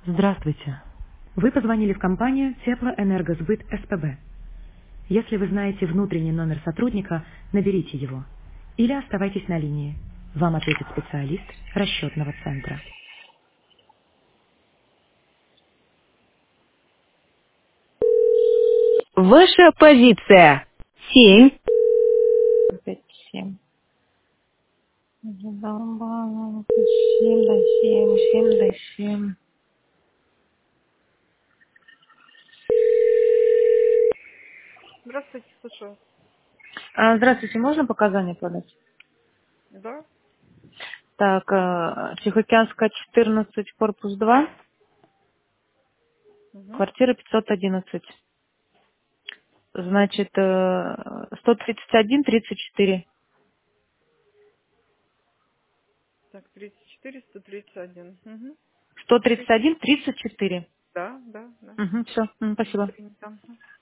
Здравствуйте. Вы позвонили в компанию Теплоэнергосбыт СПБ. Если вы знаете внутренний номер сотрудника, наберите его. Или оставайтесь на линии. Вам ответит специалист расчетного центра. Ваша позиция. 7. 5-7. Задолбала. 7 до 7, 7 до 7. Здравствуйте, слушаю. Здравствуйте, можно показания подать? Да? Так, Тихоокеанская, 14, корпус 2, Угу. квартира 511. Значит, 131-34. Так, 34, 131. Угу. 131-34. Да, да, да. Угу, все, спасибо. Принято.